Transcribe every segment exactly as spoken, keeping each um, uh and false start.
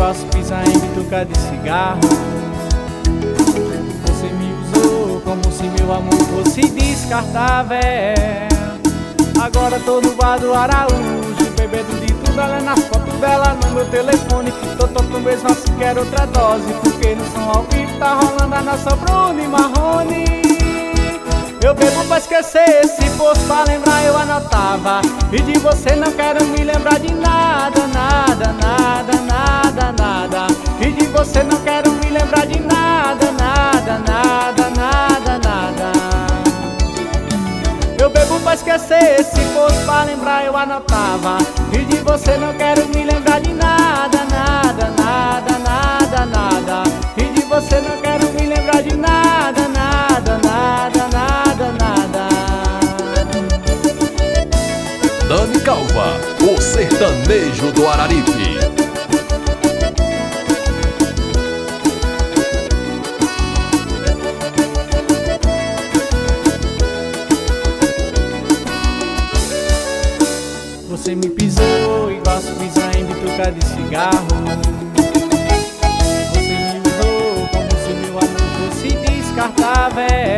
faço pisar em bituca de cigarro. Você me usou como se meu amor fosse descartável. Agora tô no bar do Araújo, bebendo de tudo, ela nas fotos dela no meu telefone. Tô tonto mesmo assim, quero outra dose, porque no som ao vivo tá rolando a nossa Bruno e Marrone. Eu bebo pra esquecer, se fosse pra lembrar eu anotava. E de você não quero me lembrar de nada, nada, nada, nada, nada. E de você não quero me lembrar de nada, nada, nada, nada, nada. Eu bebo pra esquecer, se fosse pra lembrar eu anotava. E de você não quero me lembrar de nada, nada, nada, nada, nada. E de você não quero me lembrar de nada, nada, nada, nada, nada. Dani Calva, o sertanejo do Araripe. Você me pisou igual se pisar em bituca de cigarro. Você me usou como se meu amor fosse descartável.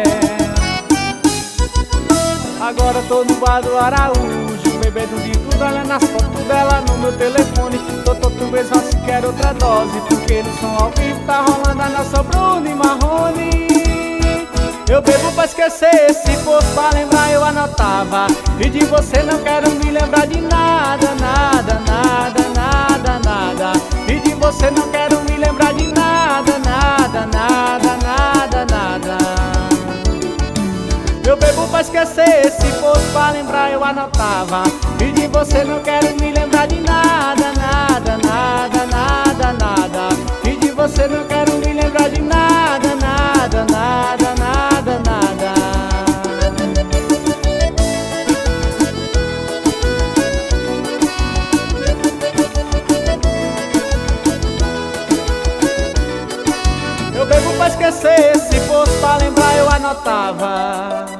Agora tô no bar do Araújo, bebendo de tudo, olhando as fotos dela no meu telefone. Tô tonto mesmo assim, quero outra dose, porque no som ao vivo tá rolando a nossa Bruno e Marrone. Eu bebo pra esquecer, se fosse pra lembrar eu anotava. E de você não quero me lembrar de nada, nada, nada, nada, nada. E de você não quero me lembrar de nada, nada, nada, nada, nada. Eu bebo pra esquecer, se fosse pra lembrar eu anotava. E de você não quero me lembrar de nada, nada, nada, nada, nada. E de você não quero me lembrar de nada, nada, nada, nada, nada. Eu bebo pra esquecer, se fosse pra lembrar eu anotava.